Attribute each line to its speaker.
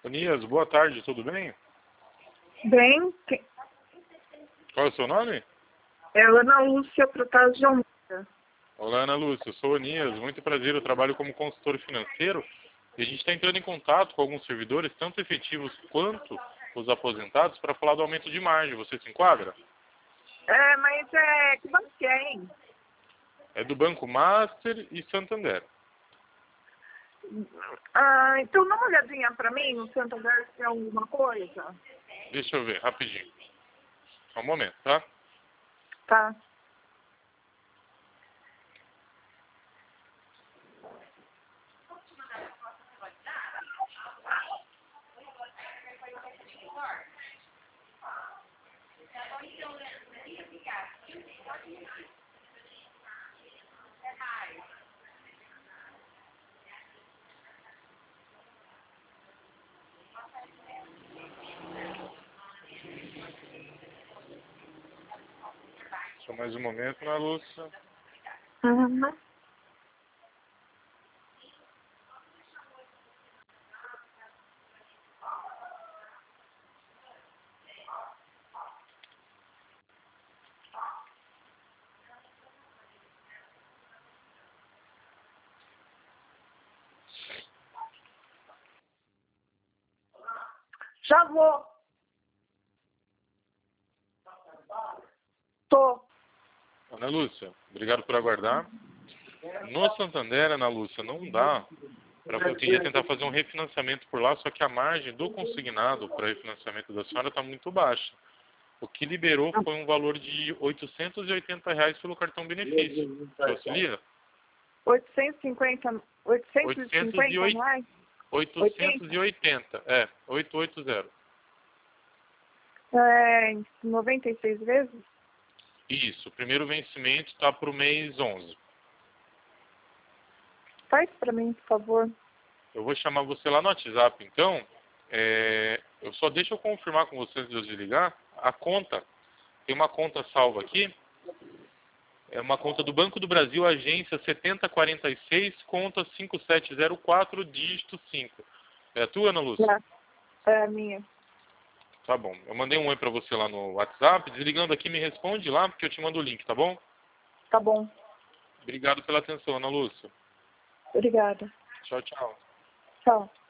Speaker 1: Anias, boa tarde, tudo bem?
Speaker 2: Bem,
Speaker 1: Qual é o seu nome?
Speaker 2: é Ana Lúcia Protásio de Almeida.
Speaker 1: Olá, Ana Lúcia, eu sou o Anias, muito prazer, eu trabalho como consultor financeiro e a gente está entrando em contato com alguns servidores, tanto efetivos quanto os aposentados, para falar do aumento de margem. Você se enquadra?
Speaker 2: Mas que banco que é, hein?
Speaker 1: É do Banco Master e Santander.
Speaker 2: Então dá uma olhadinha pra mim no Santander se tem alguma coisa.
Speaker 1: Deixa eu ver, rapidinho. Só um momento, tá?
Speaker 2: Tá.
Speaker 1: Só mais um momento, Ana Lúcia.
Speaker 2: Uhum. Já vou. Tô.
Speaker 1: Ana Lúcia, obrigado por aguardar. No Santander, Ana Lúcia, não dá. Eu queria tentar fazer um refinanciamento por lá, só que a margem do consignado para refinanciamento da senhora está muito baixa. O que liberou foi um valor de R$ 880 pelo cartão benefício. Te auxilia?
Speaker 2: 850 mais?
Speaker 1: 880, 880.
Speaker 2: 96 vezes?
Speaker 1: Isso, o primeiro vencimento está para o mês 11.
Speaker 2: Faz pra mim, por favor.
Speaker 1: Eu vou chamar você lá no WhatsApp, então. Deixa eu confirmar com você antes de eu desligar. A conta, tem uma conta salva aqui. É uma conta do Banco do Brasil, agência 7046, conta 5704, dígito 5. É a tua, Ana Lúcia?
Speaker 2: É a minha.
Speaker 1: Tá bom. Eu mandei um oi pra você lá no WhatsApp. Desligando aqui, me responde lá, porque eu te mando o link, tá bom?
Speaker 2: Tá bom.
Speaker 1: Obrigado pela atenção, Ana Lúcia.
Speaker 2: Obrigada.
Speaker 1: Tchau, tchau.
Speaker 2: Tchau.